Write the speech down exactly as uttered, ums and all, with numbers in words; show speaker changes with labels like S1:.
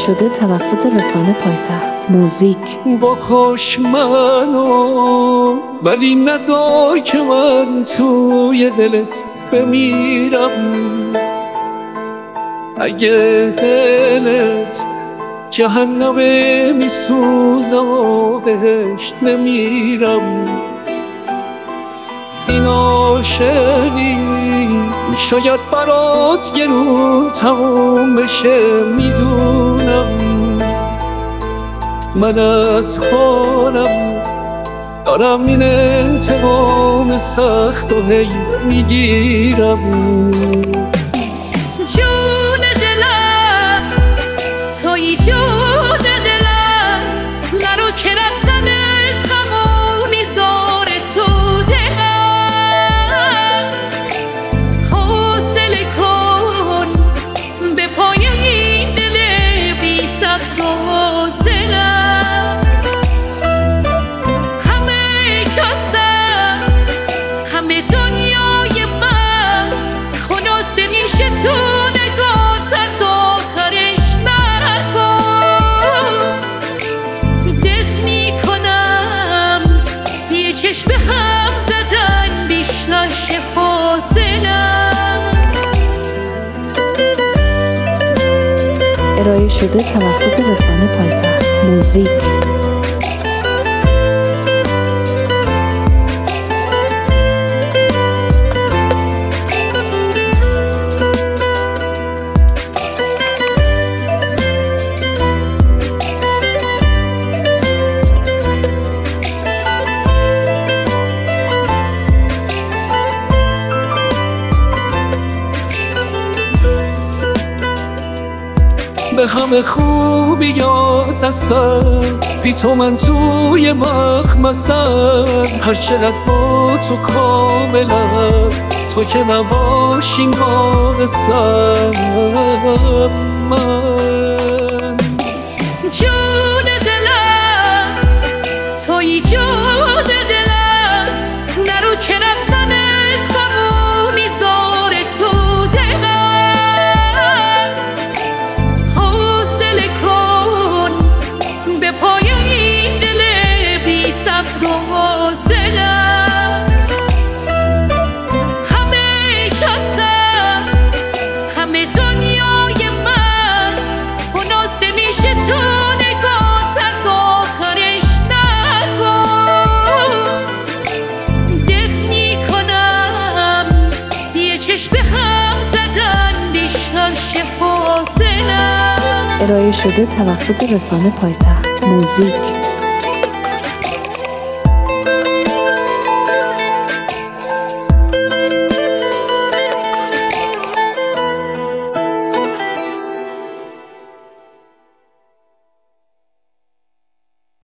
S1: شده توسط رسانه پایتخت موزیک.
S2: بکش منو ولی نذار که من توی دلت بمیرم. اگه دلت جهنمه میسوزم و بهش نمیرم. این عاشقی شاید برات گرون تموم بشه، میدونم. من از خودم دارم این انتقام سخت و هی میگیرم.
S3: جون دلم توی جون دلم، نرو که رفتنت غمو میذاره تو دلم. حوصله کن به پای این دل بی صبر و زلم. همه کسم همه دنیای من خلاصه میشه تو نگات از آخرش نکن. دق میکنم یه چشم هم زدن بیشتر فاصلم.
S1: ارائه شده توسط رسانه پایتخت موزیک.
S2: به همه خوبیات هستم، بی تو من توی مخمسم. هر چقدر با تو کاملم، تو که نباشی ناقصم. من
S3: جون دلم توی جون دلم، نرو که رفتنت غمو میذاره تو دلم. حوصله کن به پای این دل بی صبر و حوصلم. همه کسم همه دنیای من خلاصه میشه تو نگات از آخرش نکن. دق میکنم یه چشم هم زدن بیشتر شه فاصلم.
S1: ارائه شده توسط رسانه پایتخت موزیک.